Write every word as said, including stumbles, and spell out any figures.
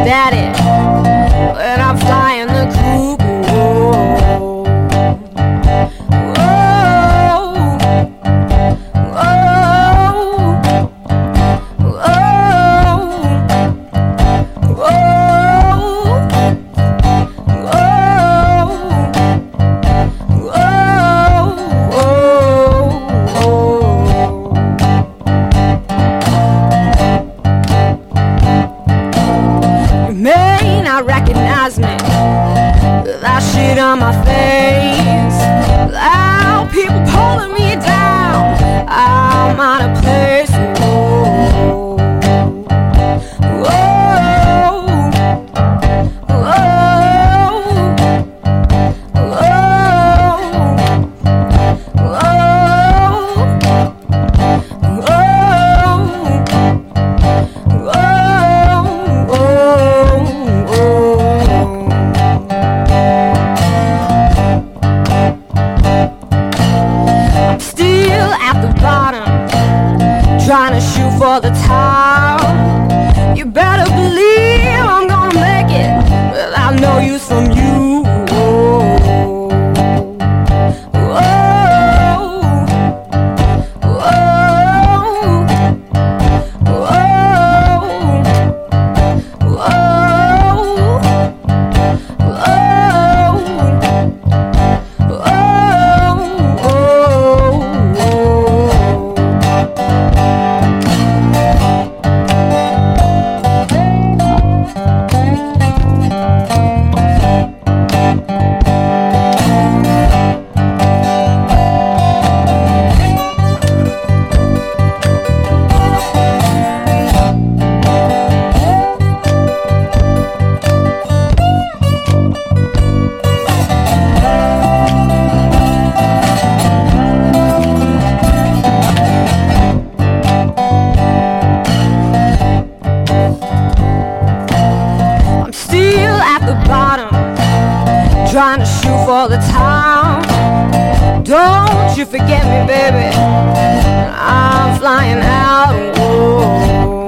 daddy when I'm flying the coop. Recognize me with that shit on my face. Loud people pulling me down. I'm out of place. Whoa, whoa, trying to shoot for the top. You better believe I'm gonna make it without no use from you. Whoa, whoa, whoa, trying to shoot for the top. Don't you forget me, baby. I'm flying out. Whoa.